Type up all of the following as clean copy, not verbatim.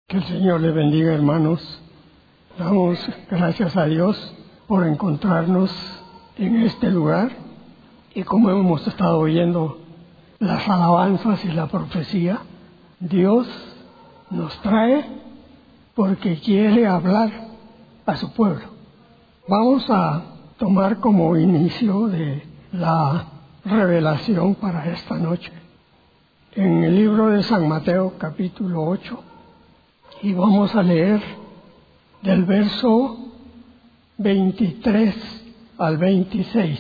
Que el Señor le bendiga, hermanos. Damos gracias a Dios por encontrarnos en este lugar y como hemos estado oyendo las alabanzas y la profecía, Dios nos trae porque quiere hablar a su pueblo. Vamos a tomar como inicio de la revelación para esta noche en el libro de San Mateo capítulo 8 y vamos a leer del verso 23 al 26.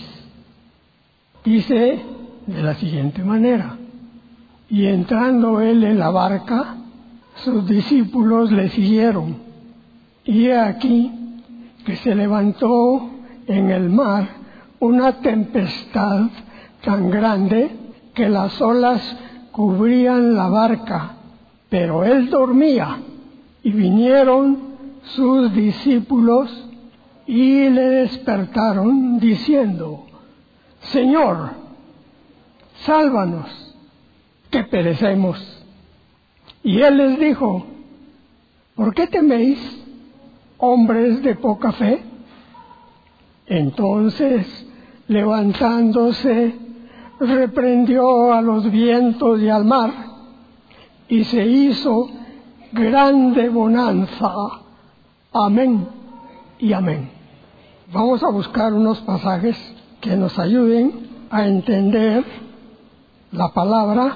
Dice de la siguiente manera: y entrando él en la barca, sus discípulos le siguieron, y he aquí que se levantó en el mar una tempestad tan grande que las olas cubrían la barca, pero él dormía. Y vinieron sus discípulos y le despertaron diciendo: Señor, sálvanos, que perecemos. Y él les dijo: ¿por qué teméis, hombres de poca fe? Entonces, levantándose, reprendió a los vientos y al mar, y se hizo grande bonanza. Amén y amén. Vamos a buscar unos pasajes que nos ayuden a entender la palabra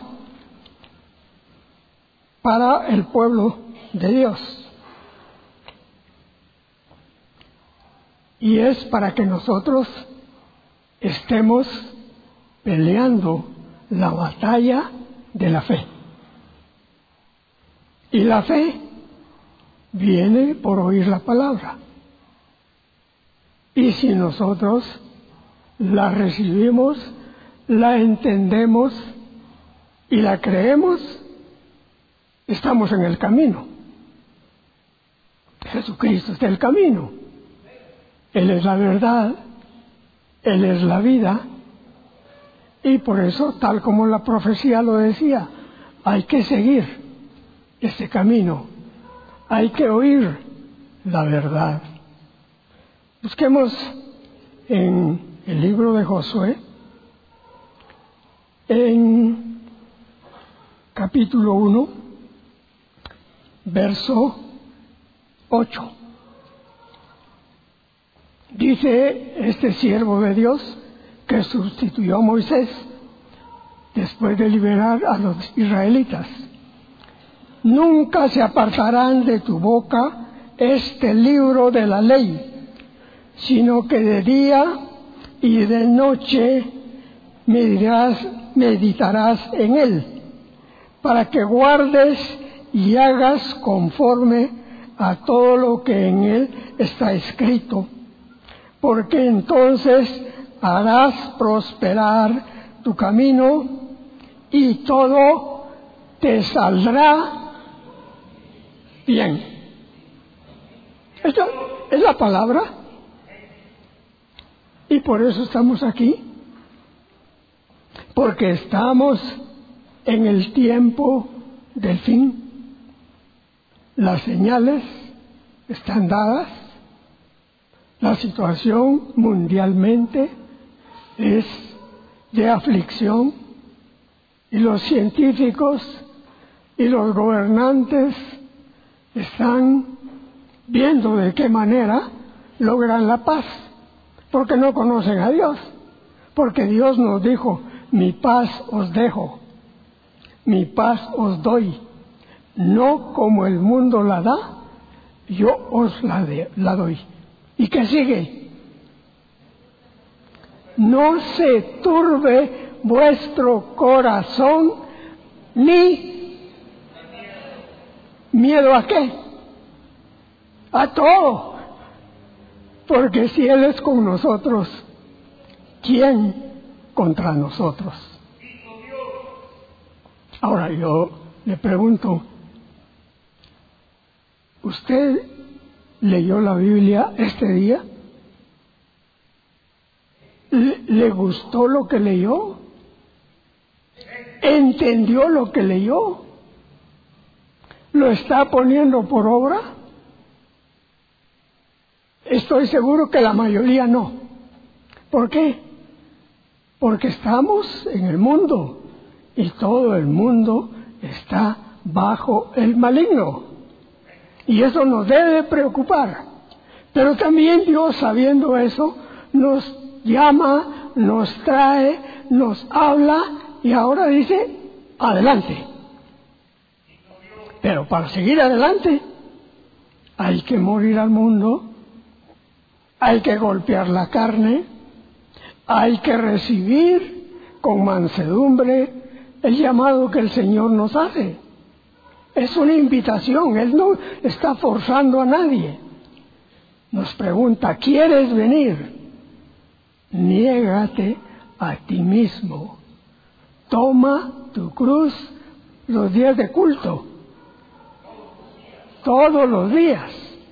para el pueblo de Dios. Y es para que nosotros estemos peleando la batalla de la fe. Y la fe viene por oír la palabra. Y si nosotros la recibimos, la entendemos y la creemos, estamos en el camino. Jesucristo es el camino. Él es la verdad, Él es la vida. Y por eso, tal como la profecía lo decía, hay que seguir ese camino, hay que oír la verdad. Busquemos en el libro de Josué, en capítulo 1, verso 8. Dice este siervo de Dios que sustituyó a Moisés después de liberar a los israelitas: nunca se apartarán de tu boca este libro de la ley, sino que de día y de noche meditarás en él, para que guardes y hagas conforme a todo lo que en él está escrito, porque entonces harás prosperar tu camino y todo te saldrá bien. Esta es la palabra. Y por eso estamos aquí. Porque estamos en el tiempo del fin. Las señales están dadas. La situación mundialmente es de aflicción. Y los científicos y los gobernantes están viendo de qué manera logran la paz, porque no conocen a Dios, porque Dios nos dijo: mi paz os dejo, mi paz os doy, no como el mundo la da, yo os la doy. ¿Y qué sigue? No se turbe vuestro corazón, ni miedo. ¿A qué? A todo. Porque si Él es con nosotros, ¿quién contra nosotros? Ahora yo le pregunto, ¿usted leyó la Biblia este día? ¿Le gustó lo que leyó? ¿Entendió lo que leyó? lo está poniendo por obra? Estoy seguro que la mayoría no. ¿Por qué? Porque estamos en el mundo y todo el mundo está bajo el maligno. Y eso nos debe preocupar. Pero también Dios, sabiendo eso, nos llama, nos trae, nos habla y ahora dice, adelante. Pero para seguir adelante hay que morir al mundo, hay que golpear la carne, hay que recibir con mansedumbre el llamado que el Señor nos hace. Es una invitación, Él no está forzando a nadie. Nos pregunta, ¿quieres venir? Niégate a ti mismo. Toma tu cruz los días de culto. Todos los días.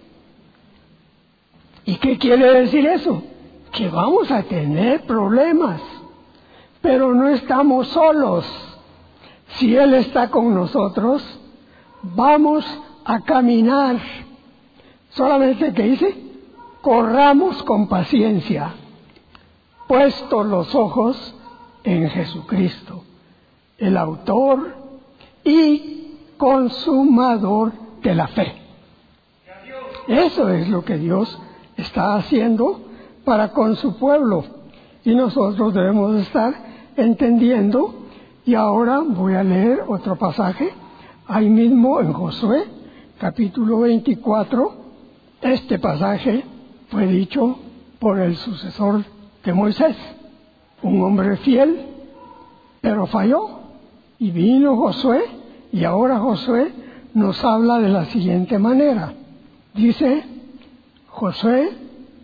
¿Y qué quiere decir eso? Que vamos a tener problemas, pero no estamos solos. Si Él está con nosotros, vamos a caminar. Solamente que dice, corramos con paciencia, puestos los ojos en Jesucristo, el autor y consumador de la fe. Eso es lo que Dios está haciendo para con su pueblo, y nosotros debemos estar entendiendo. Y ahora voy a leer otro pasaje, ahí mismo en Josué, capítulo 24. Este pasaje fue dicho por el sucesor de Moisés, un hombre fiel, pero falló. Y vino Josué, y ahora Josué nos habla de la siguiente manera. Dice Josué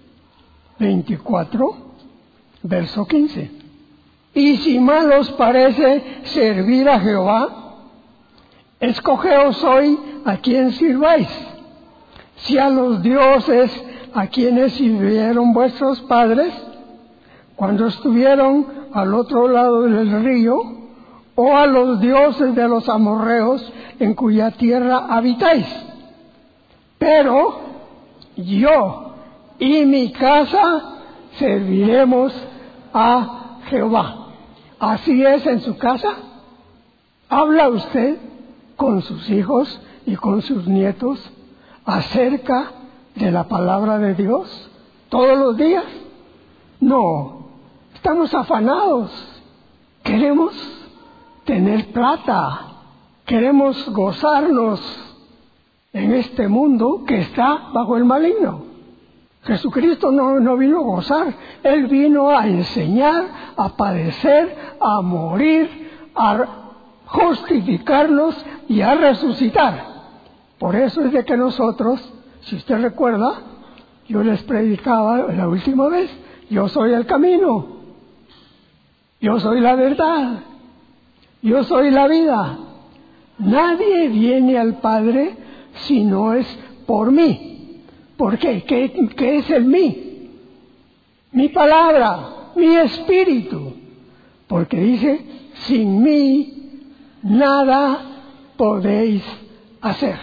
24, verso 15. Y si mal os parece servir a Jehová, escogeos hoy a quien sirváis, si a los dioses a quienes sirvieron vuestros padres cuando estuvieron al otro lado del río, o a los dioses de los amorreos en cuya tierra habitáis. Pero yo y mi casa serviremos a Jehová. ¿Así es en su casa? ¿Habla usted con sus hijos y con sus nietos acerca de la palabra de Dios todos los días? No, estamos afanados. Queremos tener plata, queremos gozarnos en este mundo que está bajo el maligno. Jesucristo no vino a gozar, Él vino a enseñar, a padecer, a morir, a justificarnos y a resucitar. Por eso es de que nosotros, si usted recuerda, yo les predicaba la última vez, yo soy el camino, yo soy la verdad, yo soy la vida. Nadie viene al Padre si no es por mí. ¿Por qué? ¿Qué es el mí? Mi palabra, mi espíritu. Porque dice, sin mí nada podéis hacer.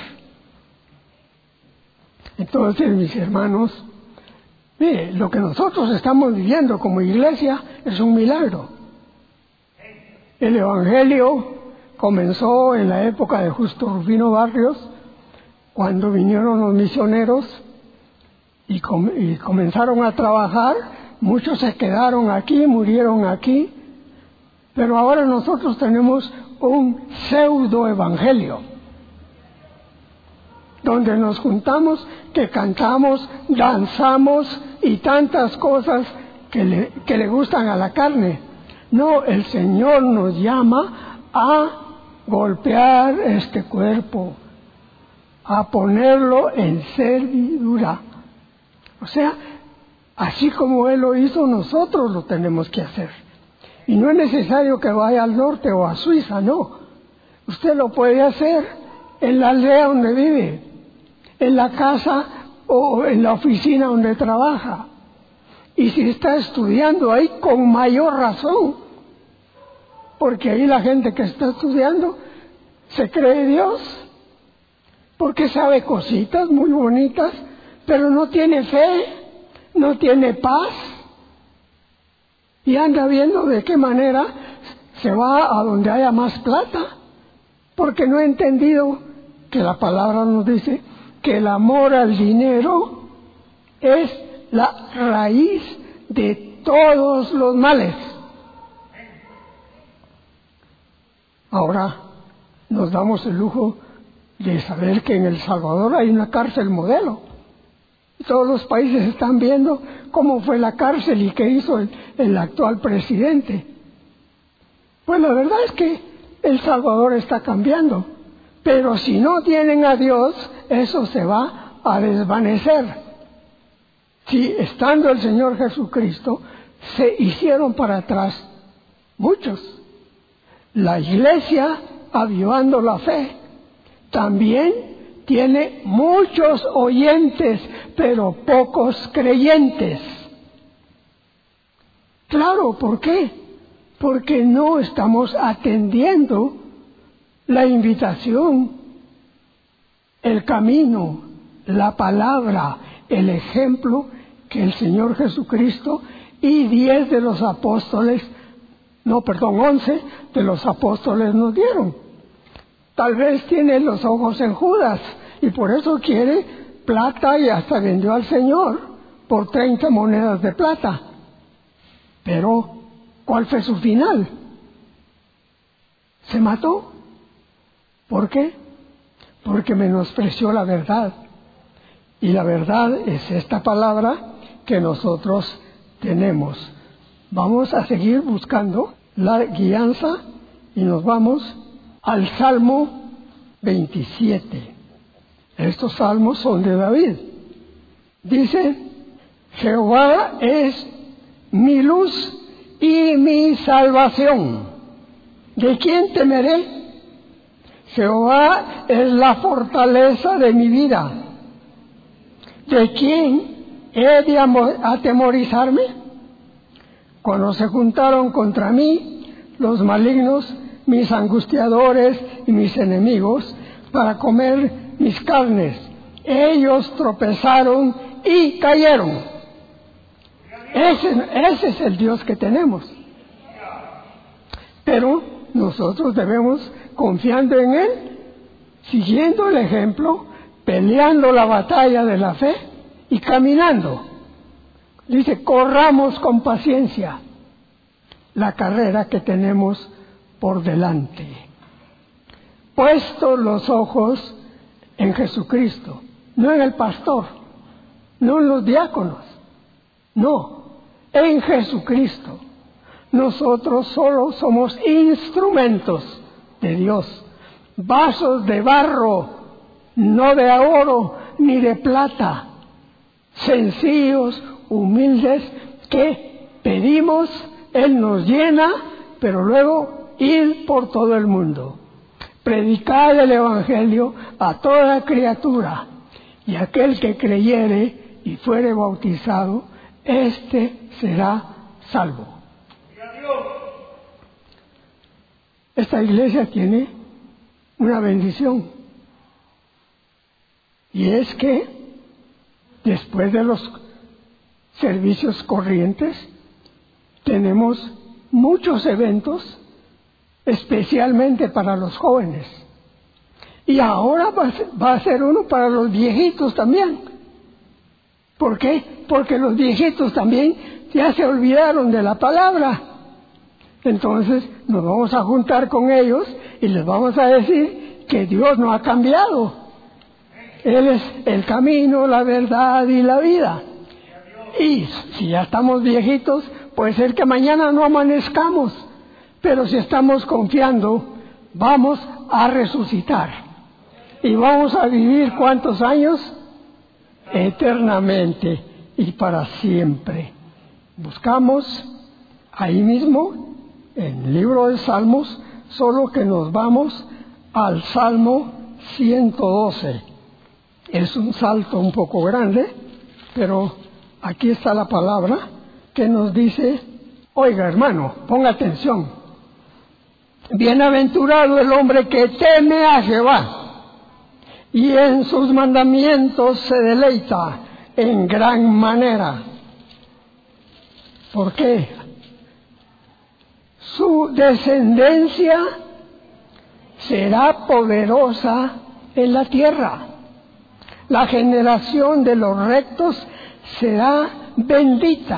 Entonces, mis hermanos, mire, lo que nosotros estamos viviendo como iglesia es un milagro. El Evangelio comenzó en la época de Justo Rufino Barrios, cuando vinieron los misioneros y comenzaron a trabajar. Muchos se quedaron aquí, murieron aquí, pero ahora nosotros tenemos un pseudo evangelio, donde nos juntamos, que cantamos, danzamos y tantas cosas que le gustan a la carne. No, el Señor nos llama a golpear este cuerpo, a ponerlo en servidura. O sea, así como Él lo hizo, nosotros lo tenemos que hacer. Y no es necesario que vaya al norte o a Suiza, no. Usted lo puede hacer en la aldea donde vive, en la casa o en la oficina donde trabaja. Y si está estudiando ahí, con mayor razón. Porque ahí la gente que está estudiando se cree Dios. porque sabe cositas muy bonitas, pero no tiene fe, no tiene paz, y anda viendo de qué manera se va a donde haya más plata, porque no ha entendido que la palabra nos dice que el amor al dinero es la raíz de todos los males. Ahora nos damos el lujo de saber que en El Salvador hay una cárcel modelo. Todos los países están viendo cómo fue la cárcel y qué hizo el actual presidente. Pues la verdad es que El Salvador está cambiando, pero si no tienen a Dios, eso se va a desvanecer. Si estando el Señor Jesucristo, se hicieron para atrás muchos. La Iglesia, avivando la fe, también tiene muchos oyentes, pero pocos creyentes. Claro, ¿por qué? Porque no estamos atendiendo la invitación, el camino, la palabra, el ejemplo que el Señor Jesucristo y 11 de los apóstoles nos dieron. Tal vez tiene los ojos en Judas y por eso quiere plata y hasta vendió al Señor por 30 monedas de plata. Pero, ¿cuál fue su final? Se mató. ¿Por qué? Porque menospreció la verdad. Y la verdad es esta palabra que nosotros tenemos. Vamos a seguir buscando la guianza y nos vamos al Salmo 27. Estos salmos son de David. Dice: Jehová es mi luz y mi salvación. ¿De quién temeré? Jehová es la fortaleza de mi vida. ¿De quién he de atemorizarme? Cuando se juntaron contra mí los malignos, mis angustiadores y mis enemigos, para comer mis carnes, ellos tropezaron y cayeron. Ese es el Dios que tenemos. Pero nosotros debemos, confiando en Él, siguiendo el ejemplo, peleando la batalla de la fe y caminando. Dice: corramos con paciencia la carrera que tenemos por delante, puestos los ojos en Jesucristo, no en el pastor, no en los diáconos, no, en Jesucristo. Nosotros solo somos instrumentos de Dios, vasos de barro, no de oro ni de plata, sencillos, humildes, que pedimos, Él nos llena, pero luego ir por todo el mundo, predicar el Evangelio a toda criatura, y aquel que creyere y fuere bautizado, éste será salvo. Esta iglesia tiene una bendición, y es que después de los servicios corrientes tenemos muchos eventos especialmente para los jóvenes, y ahora va a ser uno para los viejitos también. ¿Por qué? Porque los viejitos también ya se olvidaron de la palabra. Entonces nos vamos a juntar con ellos y les vamos a decir que Dios no ha cambiado. Él es el camino, la verdad y la vida. Y si ya estamos viejitos, puede ser que mañana no amanezcamos, pero si estamos confiando, vamos a resucitar. Y vamos a vivir ¿cuántos años? Eternamente y para siempre. Buscamos ahí mismo, en el libro de Salmos, solo que nos vamos al Salmo 112. Es un salto un poco grande, pero aquí está la palabra que nos dice: oiga, hermano, ponga atención. Bienaventurado el hombre que teme a Jehová y en sus mandamientos se deleita en gran manera. ¿Por qué? Su descendencia será poderosa en la tierra. La generación de los rectos será bendita.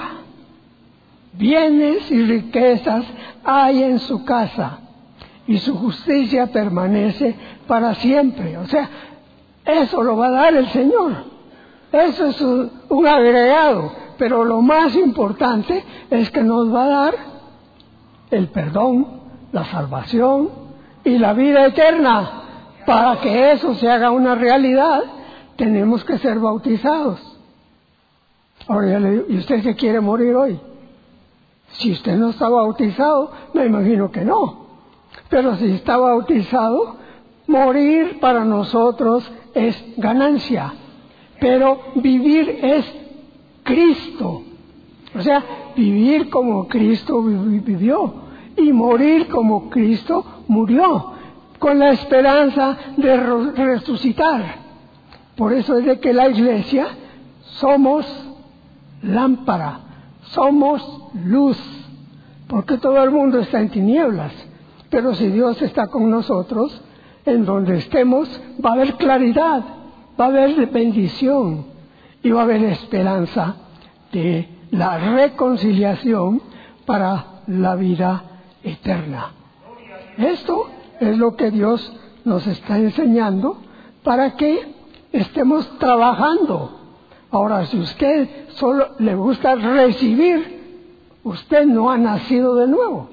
Bienes y riquezas hay en su casa, y su justicia permanece para siempre. O sea, eso lo va a dar el Señor. Eso es un agregado, pero lo más importante es que nos va a dar el perdón, la salvación y la vida eterna. Para que eso se haga una realidad, tenemos que ser bautizados. Ahora ya le digo, ¿y usted se quiere morir hoy? Si usted no está bautizado, me imagino que no. Pero si está bautizado, morir para nosotros es ganancia. Pero vivir es Cristo. O sea, vivir como Cristo vivió y morir como Cristo murió, con la esperanza de resucitar. Por eso es de que la iglesia somos lámpara, somos luz, porque todo el mundo está en tinieblas. Pero si Dios está con nosotros, en donde estemos va a haber claridad, va a haber bendición y va a haber esperanza de la reconciliación para la vida eterna. Esto es lo que Dios nos está enseñando para que estemos trabajando. Ahora, si usted solo le gusta recibir, usted no ha nacido de nuevo.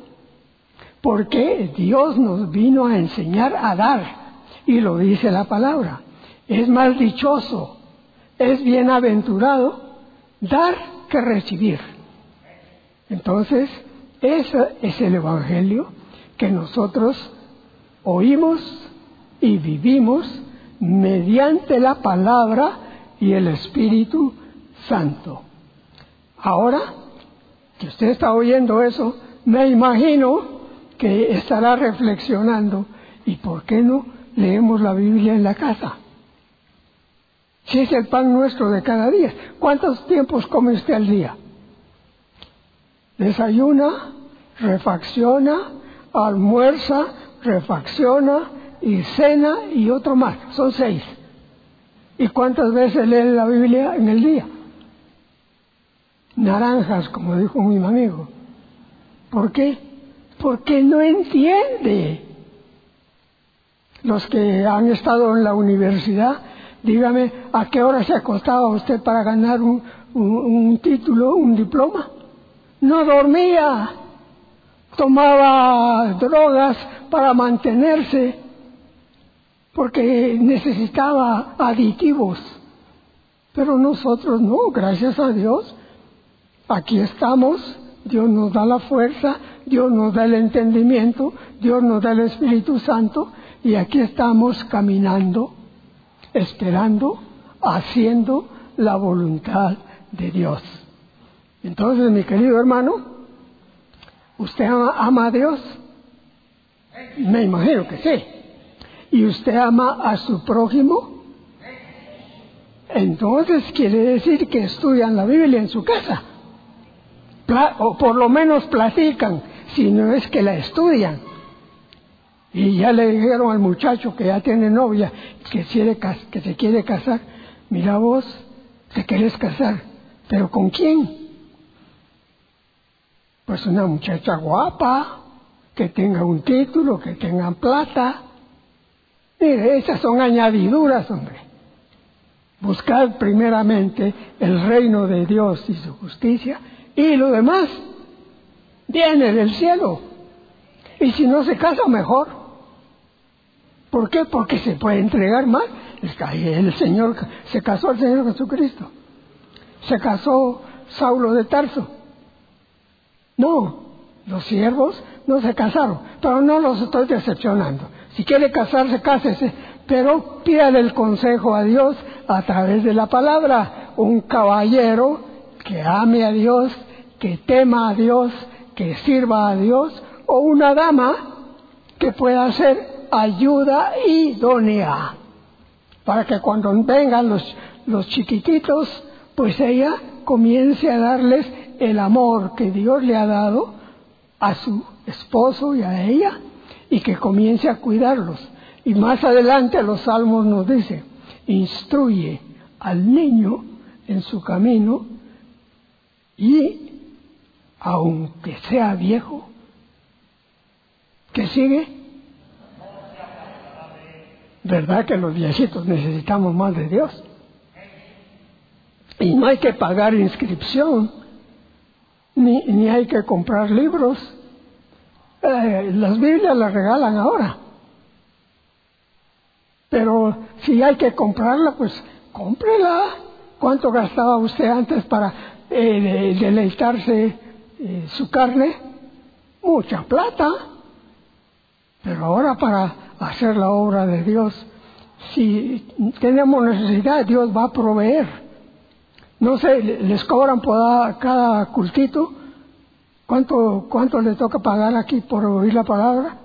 Porque Dios nos vino a enseñar a dar, y lo dice la palabra. Es más dichoso, es bienaventurado dar que recibir. Entonces, ese es el Evangelio que nosotros oímos y vivimos mediante la palabra y el Espíritu Santo. Ahora que usted está oyendo eso, me imagino que estará reflexionando, ¿y por qué no leemos la Biblia en la casa? Si es el pan nuestro de cada día. ¿Cuántos tiempos come usted al día? Desayuna, refacciona, almuerza, refacciona y cena y otro más. Son 6. ¿Y cuántas veces lee la Biblia en el día? Naranjas, como dijo mi amigo. ¿Por qué? Porque no entiende. Los que han estado en la universidad, dígame, ¿a qué hora se acostaba usted para ganar un título, un diploma? No dormía, tomaba drogas para mantenerse, porque necesitaba aditivos. Pero nosotros no, gracias a Dios, aquí estamos. Dios nos da la fuerza, Dios nos da el entendimiento, Dios nos da el Espíritu Santo, y aquí estamos caminando, esperando, haciendo la voluntad de Dios. Entonces, mi querido hermano, ¿usted ama a Dios? Me imagino que sí. ¿Y usted ama a su prójimo? Entonces quiere decir que estudian la Biblia en su casa. O por lo menos platican, si no es que la estudian. Y ya le dijeron al muchacho que ya tiene novia, que se quiere casar, mira vos, te querés casar, ¿pero con quién? Pues una muchacha guapa, que tenga un título, que tenga plata. Mire, esas son añadiduras, hombre. Buscad primeramente el reino de Dios y su justicia, y lo demás viene del cielo. Y si no se casa, mejor. ¿Por qué? Porque se puede entregar más. El Señor, se casó el Señor Jesucristo. Se casó Saulo de Tarso. No, los siervos no se casaron, pero no los estoy decepcionando. Si quiere casarse, cásese, pero pídale el consejo a Dios a través de la palabra. Un caballero que ame a Dios, que tema a Dios, que sirva a Dios, o una dama que pueda ser ayuda idónea. para que cuando vengan los chiquititos, pues ella comience a darles el amor que Dios le ha dado a su esposo y a ella, y que comience a cuidarlos. Y más adelante los Salmos nos dice, instruye al niño en su camino, y aunque sea viejo, ¿qué sigue? ¿Verdad que los viejitos necesitamos más de Dios? Y no hay que pagar inscripción, ni hay que comprar libros. Las Biblias las regalan ahora. Pero si hay que comprarla, pues cómprela. ¿Cuánto gastaba usted antes para deleitarse su carne? Mucha plata. Pero ahora para hacer la obra de Dios, si tenemos necesidad, Dios va a proveer. No sé, les cobran por cada cultito. ¿Cuánto le toca pagar aquí por oír la palabra?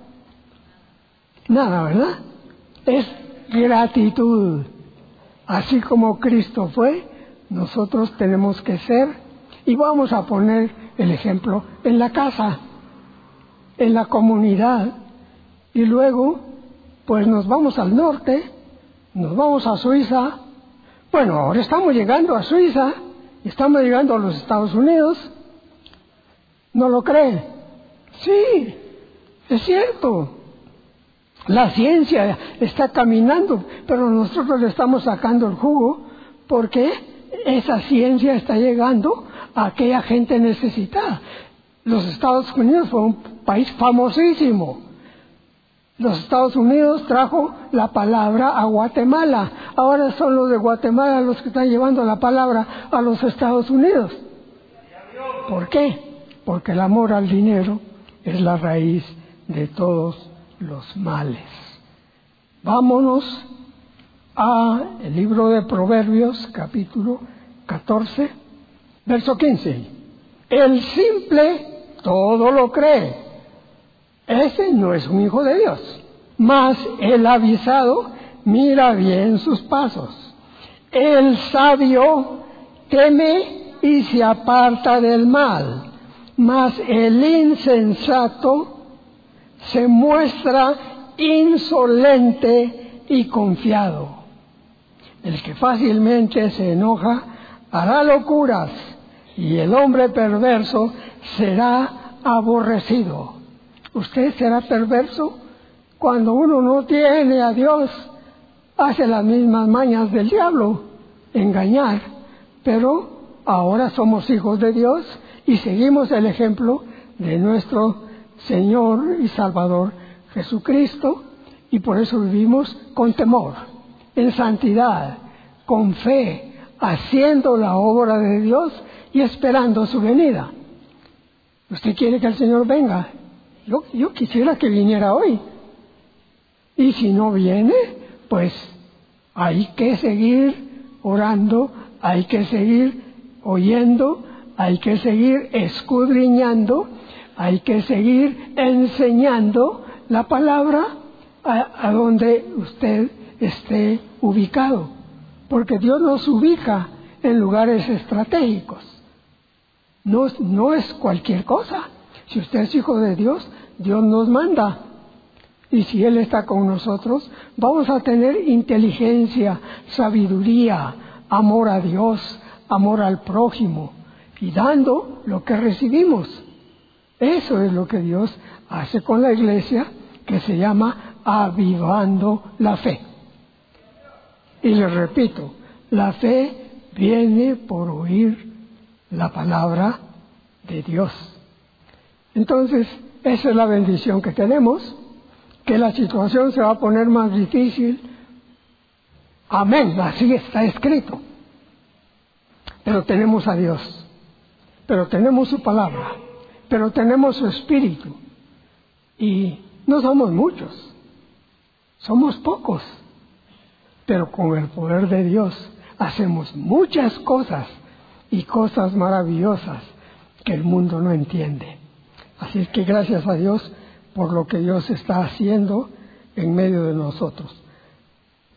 Nada, ¿verdad? Es gratitud. Así como Cristo fue, nosotros tenemos que ser, y vamos a poner el ejemplo en la casa, en la comunidad, y luego pues nos vamos al norte, nos vamos a Suiza. Bueno, ahora estamos llegando a Suiza, estamos llegando a los Estados Unidos. ¿No lo creen? Sí, es cierto. La ciencia está caminando, pero nosotros le estamos sacando el jugo porque esa ciencia está llegando a aquella gente necesitada. Los Estados Unidos fue un país famosísimo. Los Estados Unidos trajo la palabra a Guatemala. Ahora son los de Guatemala los que están llevando la palabra a los Estados Unidos. ¿Por qué? Porque el amor al dinero es la raíz de todos los males. Vámonos al libro de Proverbios, capítulo 14, verso 15. El simple todo lo cree. Ese no es un hijo de Dios. Mas el avisado mira bien sus pasos. El sabio teme y se aparta del mal. Mas el insensato se muestra insolente y confiado. El que fácilmente se enoja hará locuras, y el hombre perverso será aborrecido. ¿Usted será perverso? Cuando uno no tiene a Dios, hace las mismas mañas del diablo, engañar. Pero ahora somos hijos de Dios y seguimos el ejemplo de nuestro Señor y Salvador Jesucristo, y por eso vivimos con temor, en santidad, con fe, haciendo la obra de Dios y esperando su venida. ¿Usted quiere que el Señor venga? Yo quisiera que viniera hoy. Y si no viene, pues hay que seguir orando, hay que seguir oyendo, hay que seguir escudriñando, hay que seguir enseñando la palabra a donde usted esté ubicado. Porque Dios nos ubica en lugares estratégicos. No es cualquier cosa. Si usted es hijo de Dios, Dios nos manda. Y si Él está con nosotros, vamos a tener inteligencia, sabiduría, amor a Dios, amor al prójimo, y dando lo que recibimos. Eso es lo que Dios hace con la iglesia, que se llama avivando la fe. Y les repito, la fe viene por oír la palabra de Dios. Entonces, esa es la bendición que tenemos, que la situación se va a poner más difícil. Amén, así está escrito. Pero tenemos a Dios, pero tenemos su palabra, pero tenemos su espíritu. Y no somos muchos, somos pocos, pero con el poder de Dios hacemos muchas cosas, y cosas maravillosas que el mundo no entiende. Así es que gracias a Dios por lo que Dios está haciendo en medio de nosotros.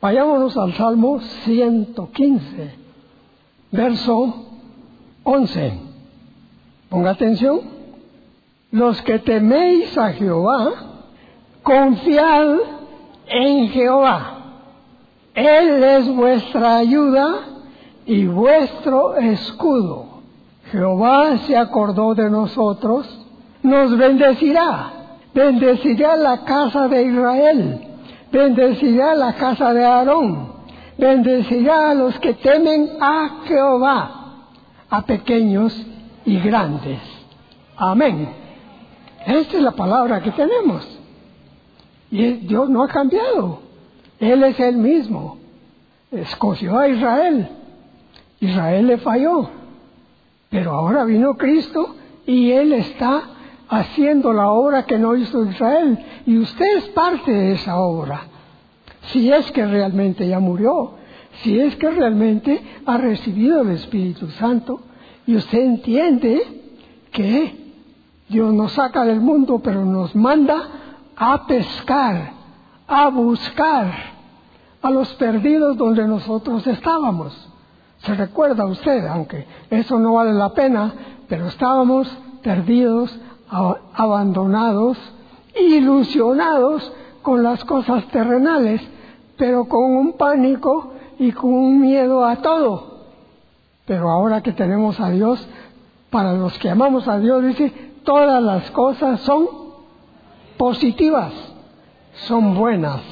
Vayámonos al Salmo 115, verso 11. Ponga atención. Los que teméis a Jehová, confiad en Jehová. Él es vuestra ayuda y vuestro escudo. Jehová se acordó de nosotros, nos bendecirá. Bendecirá la casa de Israel, bendecirá la casa de Aarón, bendecirá a los que temen a Jehová, a pequeños y grandes. Amén. Esta es la palabra que tenemos. Y Dios no ha cambiado. Él es el mismo. Escogió a Israel. Israel le falló. Pero ahora vino Cristo y Él está haciendo la obra que no hizo Israel. Y usted es parte de esa obra. Si es que realmente ya murió, si es que realmente ha recibido el Espíritu Santo, y usted entiende que Dios nos saca del mundo, pero nos manda a pescar, a buscar a los perdidos donde nosotros estábamos. ¿Se recuerda usted? Aunque eso no vale la pena, pero estábamos perdidos, abandonados, ilusionados con las cosas terrenales, pero con un pánico y con un miedo a todo. Pero ahora que tenemos a Dios, para los que amamos a Dios, dice, todas las cosas son positivas, son buenas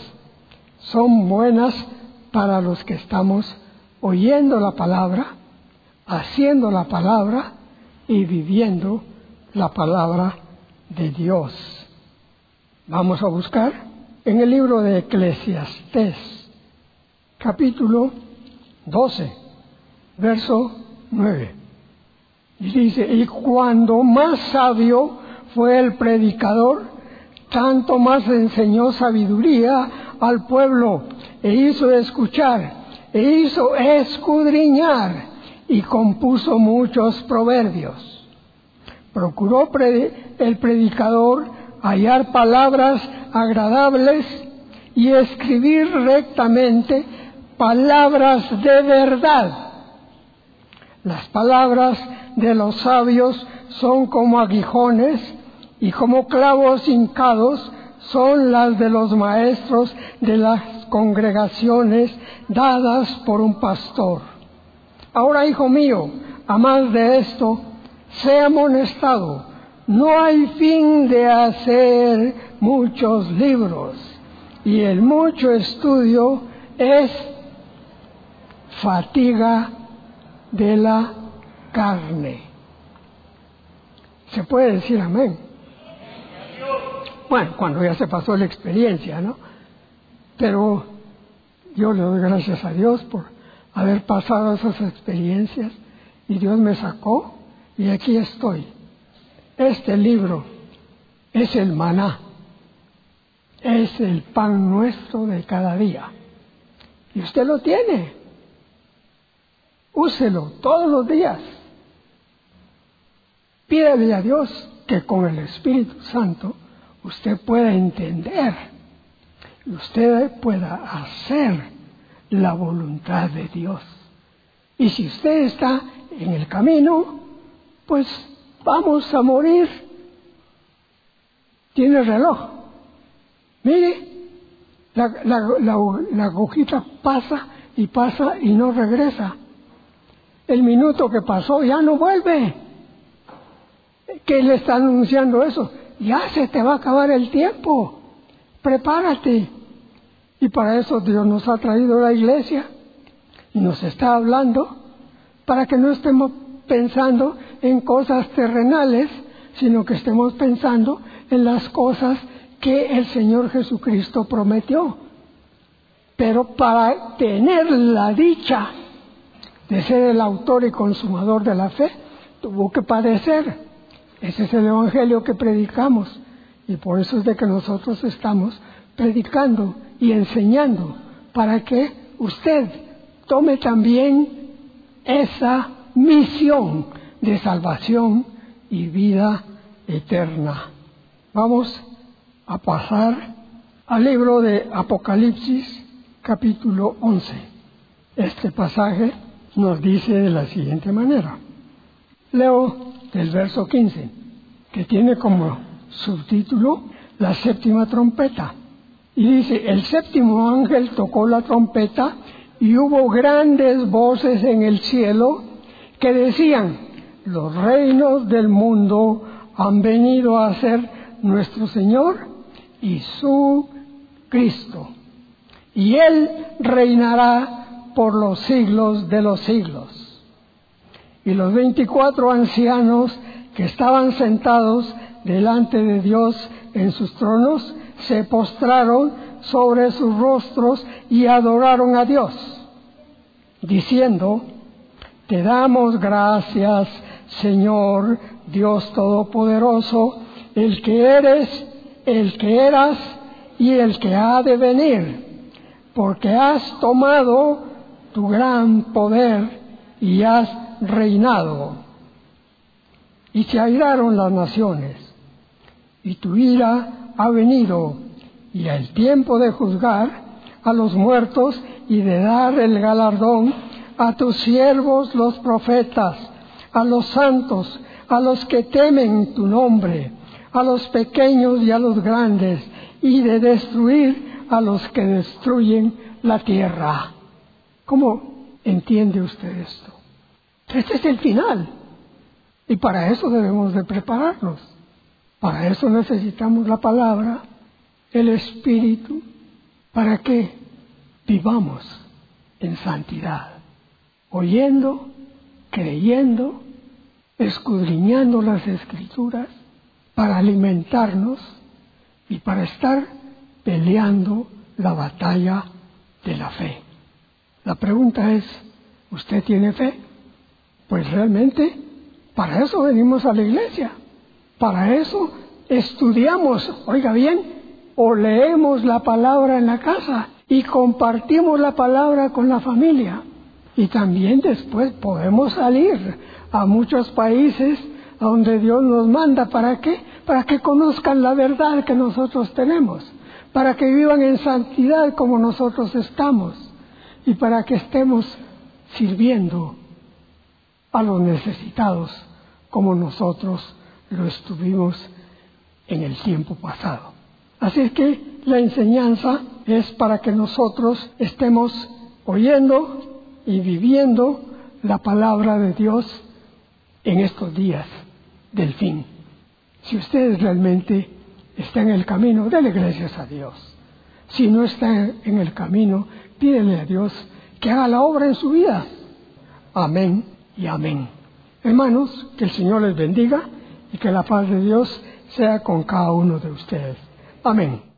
para los que estamos oyendo la palabra, haciendo la palabra y viviendo la palabra de Dios. Vamos a buscar en el libro de Eclesiastés, capítulo 12, verso 9. Y dice, y cuando más sabio fue el predicador, tanto más enseñó sabiduría al pueblo, e hizo escuchar, e hizo escudriñar, y compuso muchos proverbios. Procuró el predicador hallar palabras agradables y escribir rectamente palabras de verdad. Las palabras de los sabios son como aguijones, y como clavos hincados son las de los maestros de las congregaciones dadas por un pastor. Ahora, hijo mío, a más de esto, sea amonestado, no hay fin de hacer muchos libros, y el mucho estudio es fatiga de la carne. ¿Se puede decir amén? Bueno, cuando ya se pasó la experiencia, ¿no? Pero yo le doy gracias a Dios por haber pasado esas experiencias, y Dios me sacó y aquí estoy. Este libro es el maná, es el pan nuestro de cada día, y usted lo tiene. Úselo todos los días. Pídale a Dios que con el Espíritu Santo usted pueda entender y usted pueda hacer la voluntad de Dios. Y si usted está en el camino, pues vamos a morir. Tiene reloj. Mire, la agujita pasa y no regresa. El minuto que pasó ya no vuelve. ¿Qué le está anunciando eso? Ya se te va a acabar el tiempo. Prepárate. Y para eso Dios nos ha traído a la iglesia y nos está hablando para que no estemos pensando en cosas terrenales, sino que estemos pensando en las cosas que el Señor Jesucristo prometió. Pero para tener la dicha de ser el autor y consumador de la fe, tuvo que padecer. Ese es el evangelio que predicamos, y por eso es de que nosotros estamos predicando y enseñando, para que usted tome también esa misión de salvación y vida eterna. Vamos a pasar al libro de Apocalipsis, capítulo 11. Este pasaje nos dice de la siguiente manera. Leo del verso 15, que tiene como subtítulo la séptima trompeta. Y dice, el séptimo ángel tocó la trompeta y hubo grandes voces en el cielo que decían, los reinos del mundo han venido a ser nuestro Señor y su Cristo. Y Él reinará por los siglos de los siglos. Y los 24 ancianos que estaban sentados delante de Dios en sus tronos, se postraron sobre sus rostros y adoraron a Dios, diciendo, te damos gracias, Señor, Dios Todopoderoso, el que eres, el que eras y el que ha de venir, porque has tomado tu gran poder y has reinado. Y se airaron las naciones, y tu ira ha venido, y el tiempo de juzgar a los muertos y de dar el galardón a tus siervos los profetas, a los santos, a los que temen tu nombre, a los pequeños y a los grandes, y de destruir a los que destruyen la tierra. ¿Cómo entiende usted esto? Este es el final, y para eso debemos de prepararnos. Para eso necesitamos la palabra, el Espíritu, para que vivamos en santidad, oyendo, creyendo, escudriñando las Escrituras, para alimentarnos y para estar peleando la batalla de la fe. La pregunta es, ¿usted tiene fe? Pues realmente, para eso venimos a la iglesia. Para eso estudiamos, oiga bien, o leemos la palabra en la casa y compartimos la palabra con la familia. Y también después podemos salir a muchos países donde Dios nos manda. ¿Para qué? Para que conozcan la verdad que nosotros tenemos, para que vivan en santidad como nosotros estamos y para que estemos sirviendo a los necesitados como nosotros lo estuvimos en el tiempo pasado. Así es que la enseñanza es para que nosotros estemos oyendo y viviendo la palabra de Dios en estos días del fin. Si usted realmente está en el camino, dele gracias a Dios. Si no está en el camino, pídele a Dios que haga la obra en su vida. Amén y amén. Hermanos, que el Señor les bendiga y que la paz de Dios sea con cada uno de ustedes. Amén.